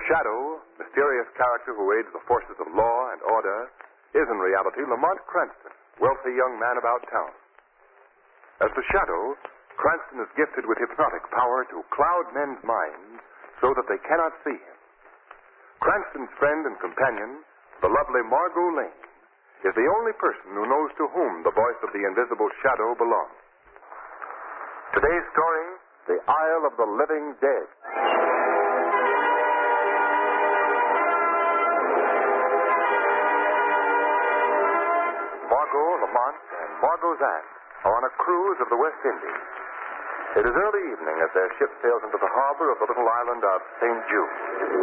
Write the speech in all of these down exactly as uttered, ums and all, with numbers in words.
Shadow, mysterious character who aids the forces of law and order, is in reality Lamont Cranston, wealthy young man about town. As the Shadow, Cranston is gifted with hypnotic power to cloud men's minds so that they cannot see him. Cranston's friend and companion, the lovely Margot Lane, is the only person who knows to whom the voice of the invisible Shadow belongs. Today's story, The Isle of the Living Dead. Margot, Lamont, and Margot's aunt are on a cruise of the West Indies. It is early evening as their ship sails into the harbor of the little island of Saint Jude.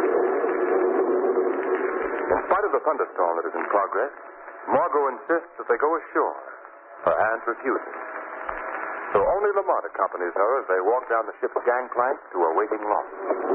In spite of the thunderstorm that is in progress, Margot insists that they go ashore. Her aunt refuses. So only Lamont accompanies her as they walk down the ship's gangplank to a waiting loft.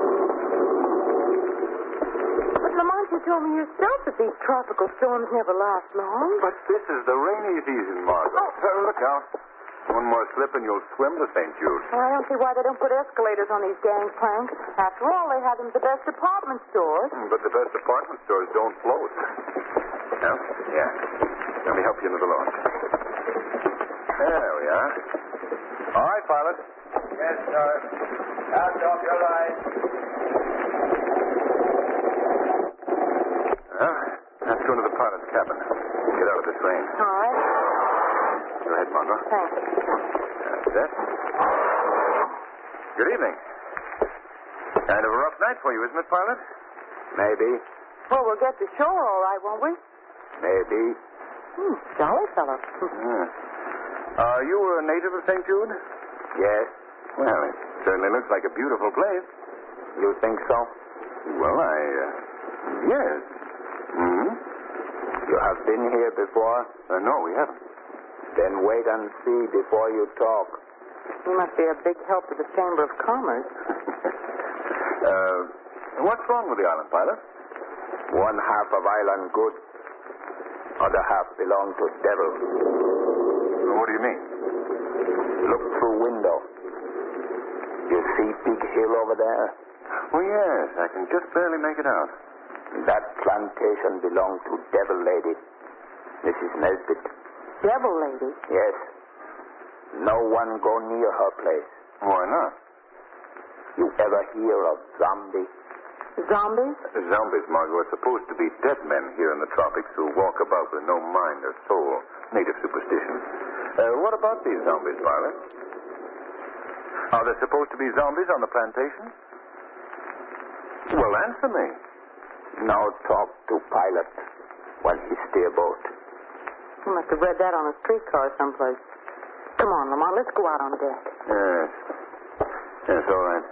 But Lamont, you told me yourself that these tropical storms never last long. But this is the rainy season, Margot. Oh. Uh, look out. One more slip and you'll swim to Saint Jude. Well, I don't see why they don't put escalators on these gangplanks. After all, they have them at the best department stores. Mm, but the best department stores don't float. Yeah? Yeah. Let me help you into the launch. There we are. All right, pilot. Yes, sir. Cast off your line. Well, let's go into the pilot's cabin. Get out of this rain. All right. Go ahead, Margot. Thanks. That's it. Good evening. Kind of a rough night for you, isn't it, pilot? Maybe. Well, we'll get to shore all right, won't we? Maybe. Hmm, jolly fellow. Yeah. Are you a native of Saint Jude? Yes. Well, it certainly looks like a beautiful place. You think so? Well, I, uh, yes. Hmm? You have been here before? Uh, no, we haven't. Then wait and see before you talk. You must be a big help to the Chamber of Commerce. uh, what's wrong with the island, pilot? One half of island good. Other half belong to devil. What do you mean? Look through window. You see big hill over there? Oh, yes. I can just barely make it out. That plantation belong to devil lady, Missus Nesbit. Devil lady? Yes. No one go near her place. Why not? You ever hear of zombie? Zombies? Zombies, Margot, are supposed to be dead men here in the tropics who walk about with no mind or soul. Native superstition. Uh, what about these zombies, pilot? Are there supposed to be zombies on the plantation? Well, answer me. Now talk to pilot when he steer boat. You must have read that on a streetcar someplace. Come on, Lamont, let's go out on deck. Yes. Yes, all right.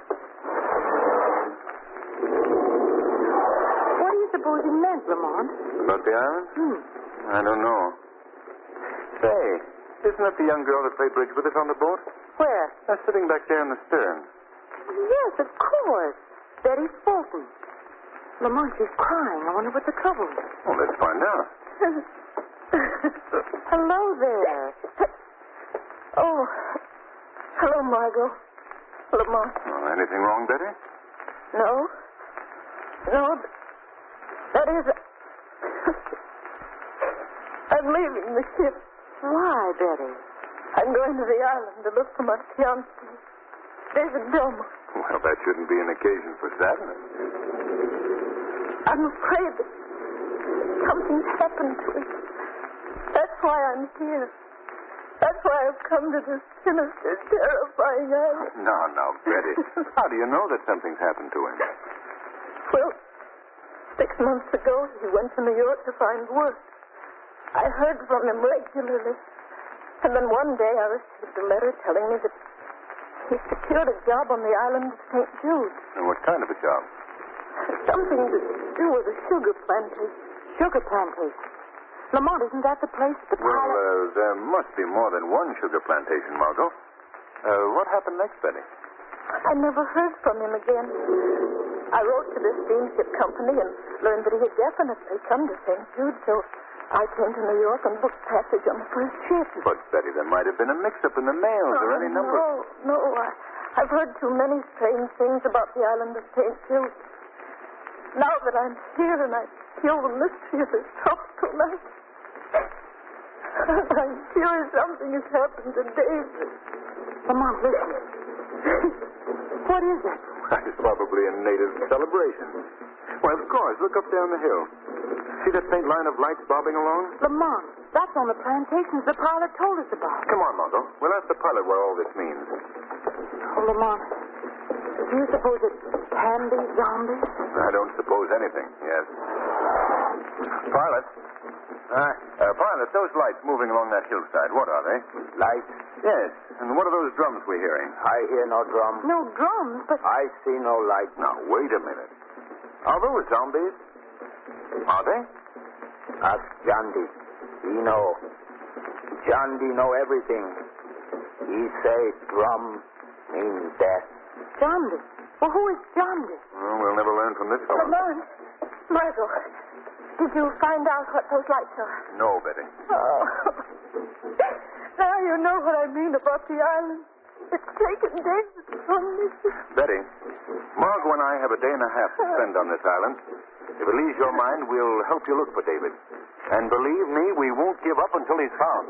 What do you suppose he meant, Lamont? About the island? Hmm. I don't know. Say, isn't that the young girl that played bridge with us on the boat? Where? That's sitting back there in the stern. Yes, of course. Betty Fulton. Lamont, she's crying. I wonder what the trouble is. Well, let's find out. Hello there. Oh, hello, Margot. Lamont. Oh, anything wrong, Betty? No. No. That is... I'm leaving the ship. Why, Betty? I'm going to the island to look for my fiancé, David Delmar. Well, that shouldn't be an occasion for sadness. I'm afraid that something's happened to him. That's why I'm here. That's why I've come to this sinister, terrifying island. No, no, Betty. How do you know that something's happened to him? Well, six months ago, he went to New York to find work. I heard from him regularly. And then one day I received a letter telling me that he secured a job on the island of Saint Jude. And what kind of a job? Something to do with a sugar plantation. Sugar plantation. Lamont, isn't that the place the Well, pilot... uh, there must be more than one sugar plantation, Margot. Uh, what happened next, Betty? I never heard from him again. I wrote to the steamship company and learned that he had definitely come to Saint Jude, so I came to New York and booked passage on the first ship. But, Betty, there might have been a mix-up in the mails or any number... No, no. I, I've heard too many strange things about the island of Saint Jude. Now that I'm here and I feel the mystery of this tropical night, I'm sure something has happened to David. Lamont, listen. What is it? It's probably a native celebration. Why, of course. Look up there on the hill. See that faint line of lights bobbing along? Lamont, that's on the plantations the pilot told us about. Come on, Mongo. We'll ask the pilot what all this means. Oh, Lamont, do you suppose it can be zombies? I don't suppose anything, yes. Pilot? Uh, uh, pilot, those lights moving along that hillside, what are they? Lights? Yes. And what are those drums we're hearing? I hear no drum. No drums, but... I see no light. Now, wait a minute. Are those zombies? Are they? Ask John D. He know. John D. know everything. He say drum means death. Jaundice. Well, who is Jaundice? Well, we'll never learn from this fellow. Lamont, Margot, did you find out what those lights are? No, Betty. Oh. Now you know what I mean about the island. It's taken David from me. Betty, Margot and I have a day and a half to spend on this island. If it leaves your mind, we'll help you look for David. And believe me, we won't give up until he's found.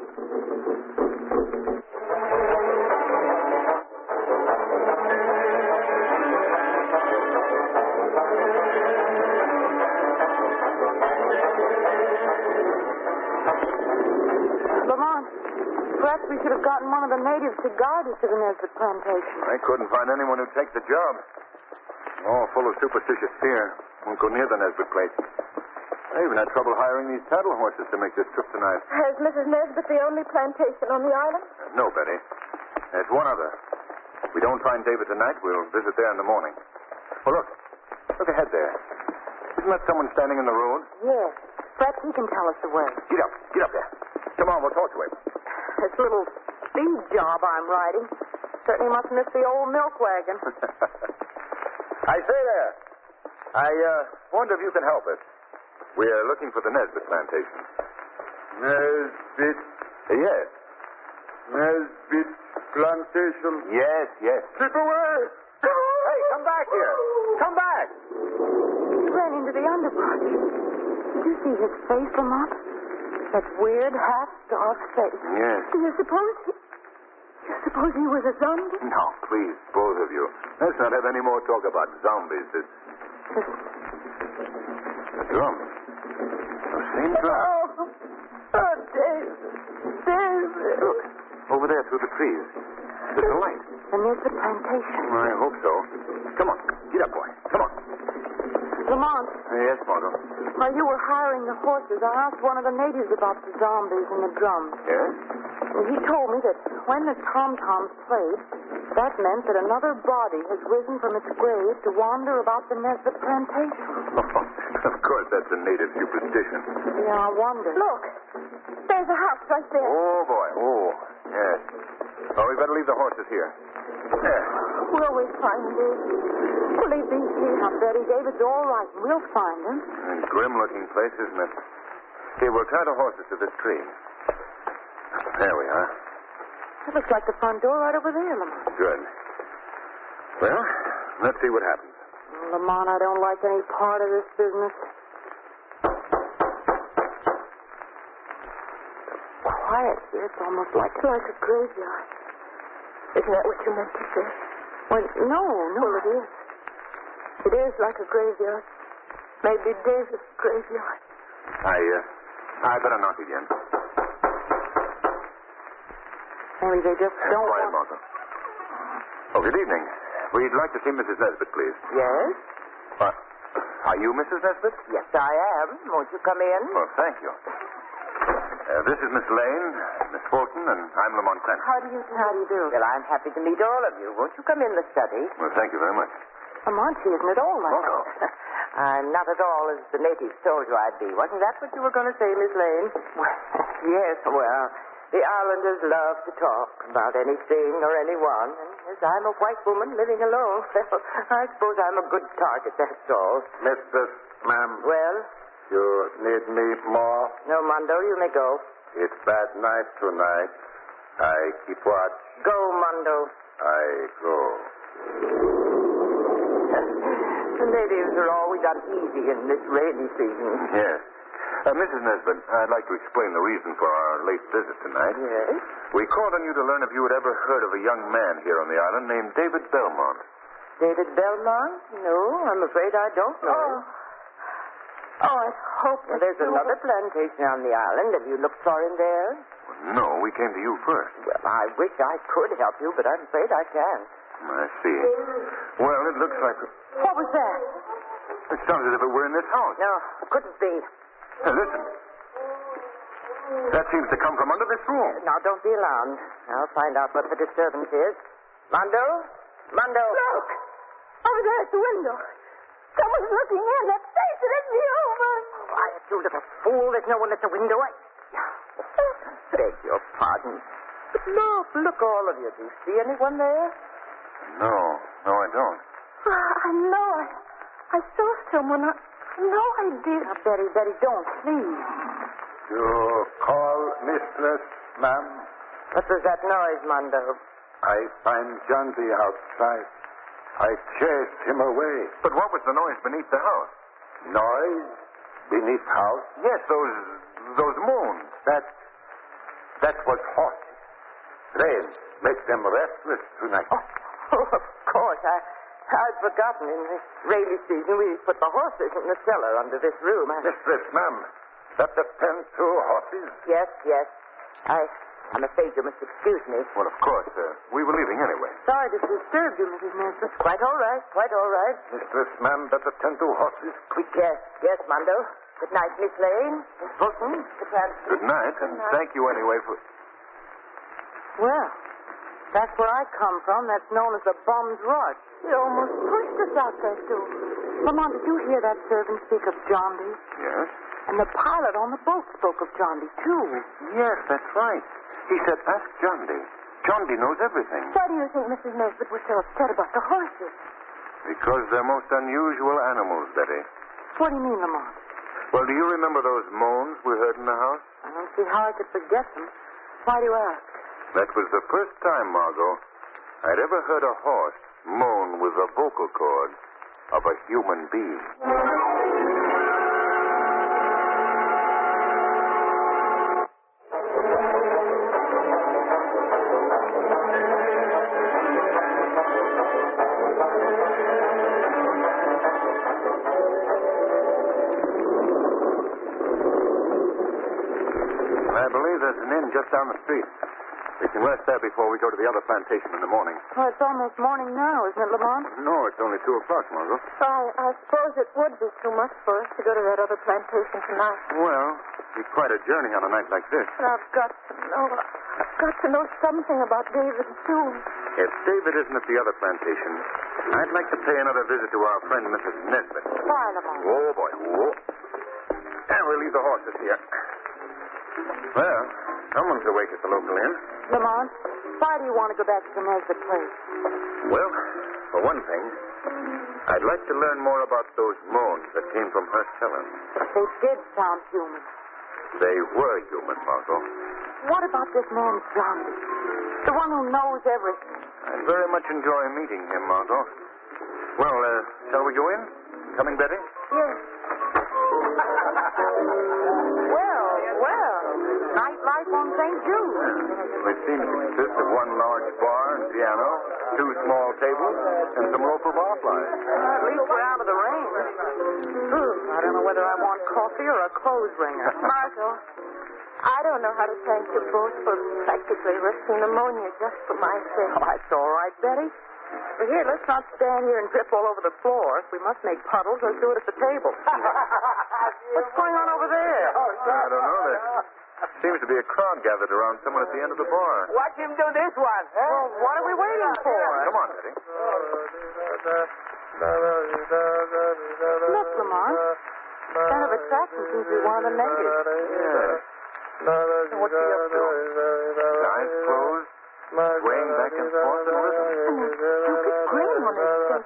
Lamont, perhaps we should have gotten one of the natives to guide us to the Nesbitt plantation. I couldn't find anyone who'd take the job. All full of superstitious fear. Won't go near the Nesbitt place. I even had trouble hiring these saddle horses to make this trip tonight. Has Missus Nesbitt the only plantation on the island? No, Betty. There's one other. If we don't find David tonight, we'll visit there in the morning. Well, look. Look ahead there. Isn't that someone standing in the road? Yes. Perhaps he can tell us the way. Get up. Get up there. Come on, we'll talk to him. This little speed job I'm riding certainly must miss the old milk wagon. I say there. I uh, wonder if you can help us. We're looking for the Nesbitt plantation. Nesbitt? Yes. Nesbitt plantation? Yes, yes. Keep away! Hey, come back here. Come back. He ran into the underbrush. Did you see his face, Lamont? That weird, half-starved face. Yes. Do you suppose he... You suppose he was a zombie? No, please, both of you. Let's not have any more talk about zombies. It's... The drums. Those same drums. Oh, oh, David. David. Look, over there through the trees. There's a light. The Nesbitt plantation. I hope so. Come on. Get up, boy. Come on. Lamont, Uh, yes, Margot. while you were hiring the horses, I asked one of the natives about the zombies and the drums. Yes? And he told me that when the tom-toms played, that meant that another body has risen from its grave to wander about the Nesbitt plantation. Of course, that's a native superstition. Yeah, I wonder. Look, there's a house right there. Oh, boy. Oh, yes. Oh, we better leave the horses here. There. Will we find David? Will he be here? Now, Betty, David's all right. We'll find him. A grim-looking place, isn't it? Here, we'll tie the horses to this tree. There we are. That looks like the front door right over there, Lamont. Good. Well, let's see what happens. Lamont, I don't like any part of this business. Quiet here. It's almost like... Like a graveyard. Isn't that what you meant to say? Well, no, no. Well, it is. It is like a graveyard. Maybe David's graveyard. I, uh, I better knock again. Maybe they just don't Quiet, want... Martha. Oh, good evening. We'd like to see Missus Nesbitt, please. Yes? Uh, are you Missus Nesbitt? Yes, I am. Won't you come in? Oh, thank you. Uh, this is Miss Lane, Miss Fulton, and I'm Lamont Clancy. How do you, how do you do? Well, I'm happy to meet all of you. Won't you come in the study? Well, thank you very much. Lamont, she isn't at all like Oh, no. I'm not at all as the natives told you I'd be. Wasn't that what you were going to say, Miss Lane? Yes, well, the islanders love to talk about anything or anyone. And as I'm a white woman living alone, well, I suppose I'm a good target, that's all. Mistress, ma'am, Well, you need me more? no, Mondo, you may go. It's bad night tonight. I keep watch. Go, Mondo. I go. natives are always uneasy in this rainy season. Yes. Uh, Missus Nesbitt, I'd like to explain the reason for our late visit tonight. Yes? We called on you to learn if you had ever heard of a young man here on the island named David Belmont. David Belmont? No, I'm afraid I don't know. Oh. Oh, I hope Well, there's another plantation on the island. Have you looked for him there? No, we came to you first. Well, I wish I could help you, but I'm afraid I can't. I see. Well, it looks like... What was that? It sounds as if it were in this house. No, it couldn't be. Now, listen. That seems to come from under this room. Now, don't be alarmed. I'll find out what the disturbance is. Mondo? Mondo? Look! Over there at the window. Someone's looking in. That face, it isn't human. Quiet, you little fool. There's no one at the window. I... Beg your pardon. But look, look, all of you. Do you see anyone there? No, no, I don't. I know. I, I saw someone. I know I did. Now, Betty, Betty, don't, please. You call mistress, ma'am? What was that noise, Mondo? I find Jonesy outside. I chased him away. But what was the noise beneath the house? Noise? Beneath house? Yes, those those moans. That that was horses. Rain makes them restless tonight. Oh, oh, of course. I, I'd forgotten. In this rainy season, we put the horses in the cellar under this room. I... Mistress, ma'am, that the pen to horses? Yes, yes. I, I'm afraid you must excuse me. Well, of course. Uh, we were leaving anyway. Sorry to disturb you, Missus Nesbitt. Quite all right, quite all right. Mistress, ma'am, that the ten to horses? Quick, yes, yes, Mondo. Good night, Miss Lane, Miss Fulton, the transfer. Good night, and thank you anyway for... Well, that's where I come from. That's known as the Bum's Rush. He almost pushed us out that door. Lamont, did you hear that servant speak of John D? Yes? And the pilot on the boat spoke of John D, too. Yes, that's right. He said, ask John D. John D knows everything. Why do you think Missus Nesbitt was so upset about the horses? Because they're most unusual animals, Betty. What do you mean, Lamont? Well, do you remember those moans we heard in the house? I don't see how I could forget them. Why do you ask? That was the first time, Margot, I'd ever heard a horse moan with the vocal cords of a human being. I believe there's an inn just down the street. We can rest there before we go to the other plantation in the morning. Well, it's almost morning now, isn't it, Lamont? No, it's only two o'clock, Margot. I, I suppose it would be too much for us to go to that other plantation tonight. Well, it'd be quite a journey on a night like this. But I've got to know. I've got to know something about David, too. If David isn't at the other plantation, I'd like to pay another visit to our friend Missus Nesbitt. Why, Lamont? Oh, boy. Whoa. And we'll leave the horses here. Well, someone's awake at the local inn. Lamont, why do you want to go back to the Nesbitt place? Well, for one thing, I'd like to learn more about those moans that came from her cellar. They did sound human. They were human, Margot. What about this man, John? The one who knows everything. I'd very much enjoy meeting him, Margot. Well, uh, shall we go in? Coming, Betty? Yes. Well, well. Nightlife on Saint Jude. It seems to consist of one large bar and piano, two small tables, and some local barflies. Uh, at least we're out of the rain. Ooh, I don't know whether I want coffee or a clothes wringer. Margot, I don't know how to thank you both for practically risking pneumonia just for my sake. Oh, that's all right, Betty. Well, here, let's not stand here and drip all over the floor. If we must make puddles, let's do it at the table. What's going on over there? I don't know. There seems to be a crowd gathered around someone at the end of the bar. Watch him do this one. Well, what are we waiting for? Come on, Betty. Look, Lamont. Center of attraction seems to be one of the natives. Yeah. What's he up to? Eyes closed, swaying back and forth in rhythm. And his stupid grin on his face.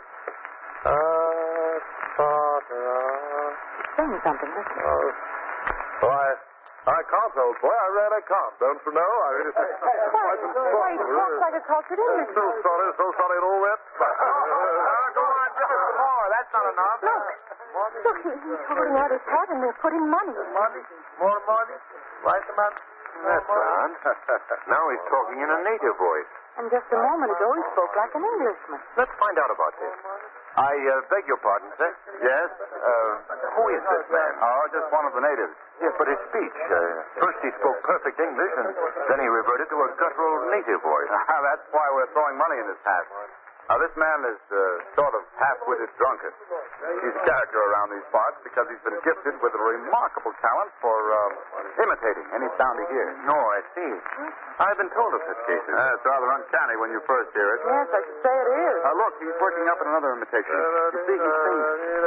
He's saying something, listen. Why, I can't, old boy. I really can't. Don't you know? I really think... Why, why, he talks like a cultured Englishman. So sorry, so sorry at all that. Go on, give us some more. That's not enough. Look. Look, he- he's holding out his hat and they're putting money. Money? More money? Right, man? That's odd. Now he's talking in a native voice. And just a moment ago, he spoke like an Englishman. Let's find out about this. I uh, beg your pardon, sir. Yes? Uh, who is this man? Oh, just one of the natives. Yes, but his speech. Uh, first he spoke perfect English, and then he reverted to a guttural native voice. That's why we're throwing money in his hat. Now, this man is uh, sort of half-witted drunkard. He's a character around these parts because he's been gifted with a remarkable talent for uh, imitating any sound he hears. No, I see. I've been told of such cases. Uh, it's rather uncanny when you first hear it. Yes, I should say it is. Uh, look, he's working up in another imitation. You see, he sings.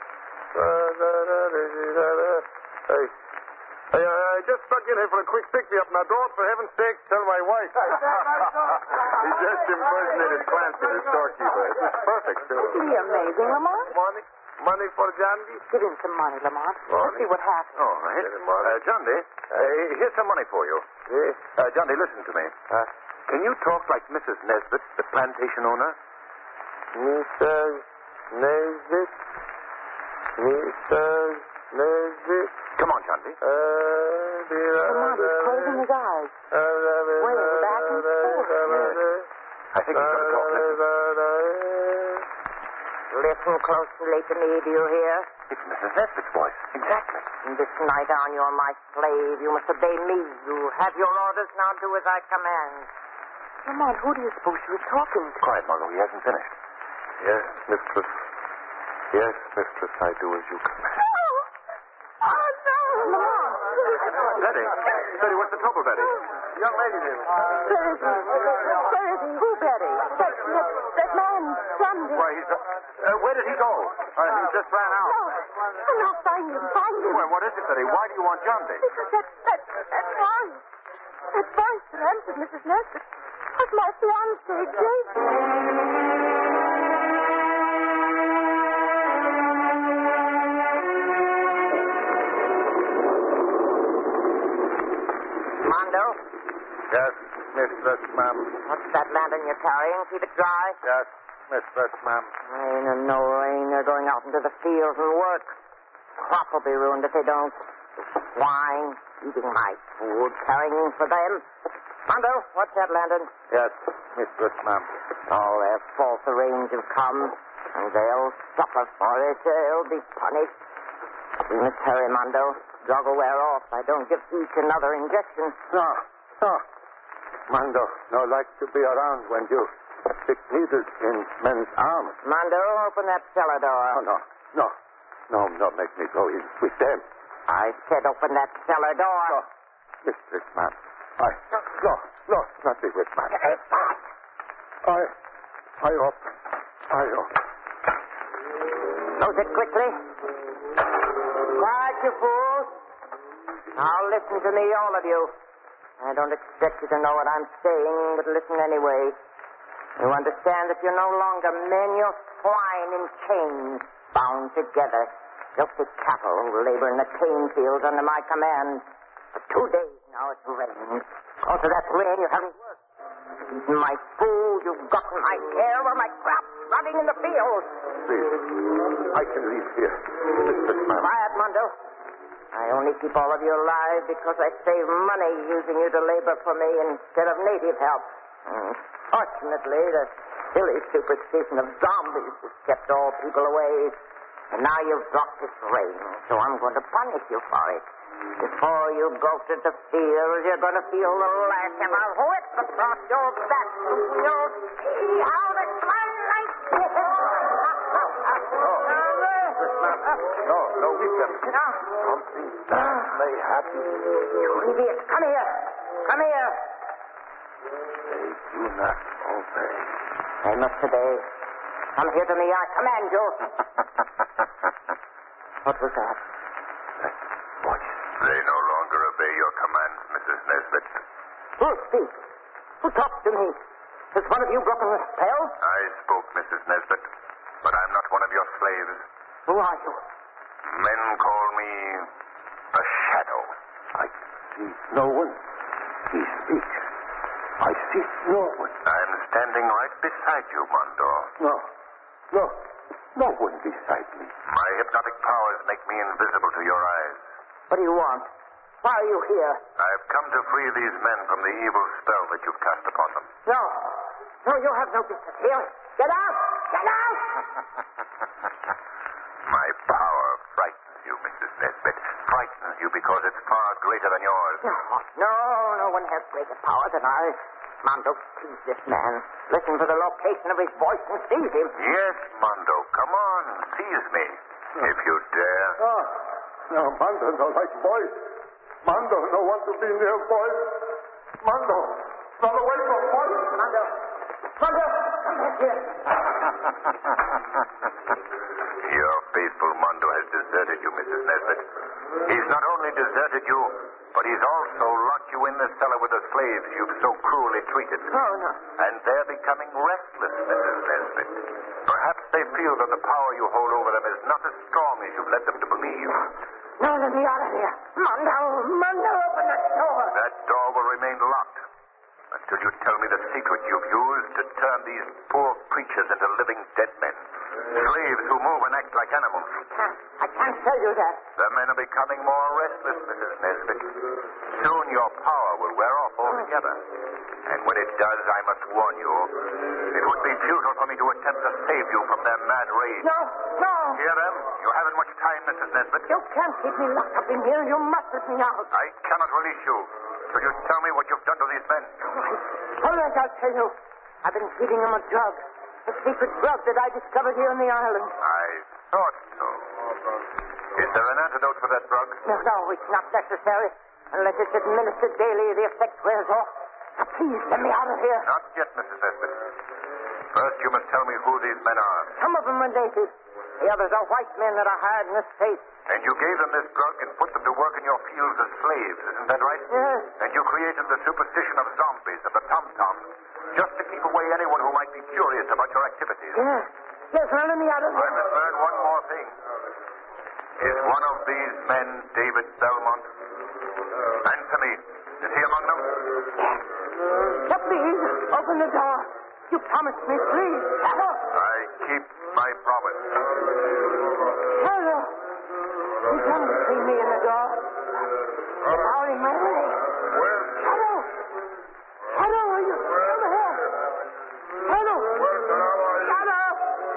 Hey. Hey, I just stuck in here for a quick pick-me-up. Now, don't, for heaven's sake, tell my wife. He just impersonated Clancy, the storekeeper. It was perfect, too. Isn't he amazing, Lamont? Money? Money for Jandy? Give him some money, Lamont. Let's see what happens. All right. Uh, John D, uh, here's some money for you. Uh, John D, listen to me. Uh, can you talk like Missus Nesbit, the plantation owner? Missus Nesbit? Missus Nesbit? Come on, John D. Uh, Lamont, he's closing his eyes. Swaying back and forth. I think he's going to talk. Listen. Listen closely to me, do you hear? It's Missus Nesbit's voice. Exactly. From this night on, you're my slave. You must obey me. You have your orders. Now do as I command. Lamont, who do you suppose she was talking to? Quiet, Margot. He hasn't finished. Yes, mistress. Yes, mistress, I do as you command. Oh, no. Lamont! Betty. Betty, what's the trouble, Betty? Young lady, dear. Where is he? Where is he? Who, Betty? That, that, that man, Sunday. Why, he's... Uh, uh, where did he go? Uh, he just ran out. No. Oh, no, find him. Find him. Well, what is it, Betty? Why do you want John D? Because that, that, that voice, that voice that answered Missus Nesbit was my fiancé, Jason. Mondo, Yes, mistress, ma'am. what's that lantern you're carrying? Keep it dry. Yes, mistress, ma'am. Rain or no rain, they're going out into the fields and work. Crop will be ruined if they don't. Swine eating my food, carrying for them. Mondo, what's that lantern? Yes, mistress, ma'am. All their false arrange have come, and they'll suffer for it. They'll be punished. We must hurry, Mondo. Drug will wear off. I don't give each another injection. No, no. Mando, no like to be around when you stick needles in men's arms. Mondo, open that cellar door. Oh, no, no. No, no, make me go in with them. I said open that cellar door. No, mistress, ma'am. I, no, no, nothing with ma'am. I, I open. I open. Close it quickly. Quiet, you fools. Now listen to me, all of you. I don't expect you to know what I'm saying, but listen anyway. You understand that you're no longer men, you're swine in chains, bound together. Filthy cattle who labor in the cane fields under my command. For two days now it's rained. Because of that rain, you haven't worked. You've eaten my food, you've gotten my hair, or my crop rotting in the fields. Please, I can leave here. Mistress, ma'am. Quiet, Mondo. I only keep all of you alive because I save money using you to labor for me instead of native help. Mm. Fortunately, the silly superstition of zombies has kept all people away. And now you've dropped this rain, so I'm going to punish you for it. Before you go to the field, you're going to feel the lash of a whip across your back. You'll see how the twilight... No, no, weep them. No. Something bad may happen. You idiots, come here. Come here. They do not obey. They must obey. Come here to me, I command you. What was that? That voice. They no longer obey your commands, Missus Nesbit. Who speaks? Who talks to me? Has one of you broken the spell? I spoke, Missus Nesbit, but I'm not one of your slaves. Who are you? Men call me a shadow. I see no one. He speaks. I see no one. I'm standing right beside you, Mondo. No, no, No one beside me. My hypnotic powers make me invisible to your eyes. What do you want? Why are you here? I've come to free these men from the evil spell that you've cast upon them. No. No, you have no business here. Get out! Get out! My power frightens you, Missus Nesbit. Frightens you because it's far greater than yours. No, no, no one has greater power than I. Mondo, seize this man. Listen for the location of his voice and seize him. Yes, Mondo. Come on. Seize me. If you dare. Ah, now, Mondo no like boys. Mondo no want to be near boys. Mondo, run away from boys. Mondo. Mondo, come back here. Your faithful Mondo has deserted you, Missus Nesbit. He's not only deserted you, but he's also locked you in the cellar with the slaves you've so cruelly treated. Oh, no. And they're becoming restless, Missus Nesbit. Perhaps they feel that the power you hold over them is not as strong as you've led them to believe. No, let me out of here. Mondo, Mondo, open that door. That door will remain locked until you tell me the secret you've used to turn these poor creatures into living dead men. Slaves who move and act like animals. I can't. I can't tell you that. The men are becoming more restless, Missus Nesbit. Soon your power will wear off altogether. And when it does, I must warn you, it would be futile for me to attempt to save you from their mad rage. No, no. Hear them? You haven't much time, Missus Nesbit. You can't keep me locked up in here. You must let me out. I cannot release you. Will you tell me what you've done to these men? All right. All right, I'll tell you. I've been feeding them a drug. A secret drug that I discovered here on the island. I thought so. Is there an antidote for that drug? No, no, it's not necessary. Unless it's administered daily, the effect wears off. Now, please, let me out of here. Not yet, Missus Nesbit. First, you must tell me who these men are. Some of them are natives. The others are white men that are hired in the States. And you gave them this drug and put them to work in your fields as slaves, isn't that right? Yes. And you created the superstition of zombies, of the tom-toms, just to keep away anyone who might be curious about your activities. Yes. Yes, now let me out of I here. must learn one more thing. Is one of these men David Belmont? Answer me. Is he among them? Now, please, open the door. You promised me, please. Hello. I keep my promise. Hello. You come to see me in the door. Out in my way. Well, Hello. Hello, are you still here? Hello. Shut up.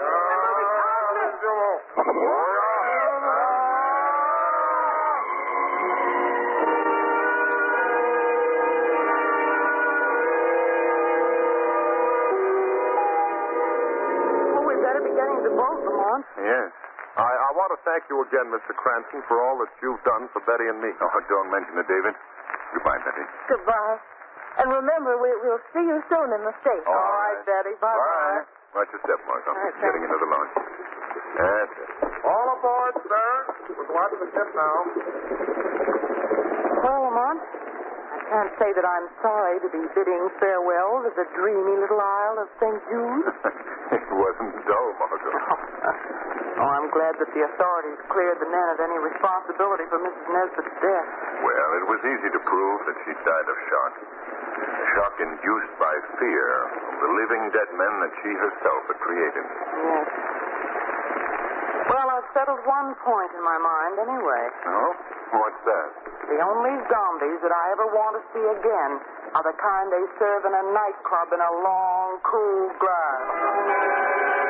Well, we better be getting to both, Lamont. Yes. I, I want to thank you again, Mister Cranston, for all that you've done for Betty and me. Oh, don't mention it, David. Goodbye, Betty. Goodbye. And remember, we, we'll see you soon in the States. All right, Betty. Bye-bye. Bye. Watch your step, Mark. I'm just getting into the launch. That's it. All aboard, sir. We're going to the ship now. Well, Lamont, I can't say that I'm sorry to be bidding farewell to the dreamy little isle of Saint Jude. It wasn't dull, Margot. Oh, I'm glad that the authorities cleared the men of any responsibility for Missus Nesbit's death. Well, it was easy to prove that she died of shock. Shock induced by fear of the living dead men that she herself had created. Yes. Well, I've settled one point in my mind anyway. Oh? What's that? The only zombies that I ever want to see again are the kind they serve in a nightclub in a long, cool glass.